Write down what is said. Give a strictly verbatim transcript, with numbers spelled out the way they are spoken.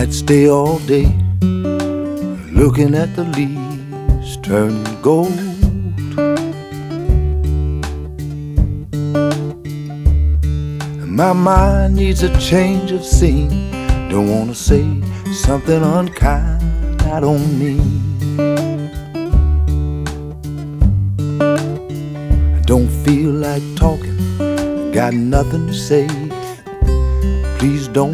I'd stay all day looking at the leaves turn gold. My mind needs a change of scene. Don't wanna say something unkind I don't mean. I don't feel like talking, got nothing to say. Please don't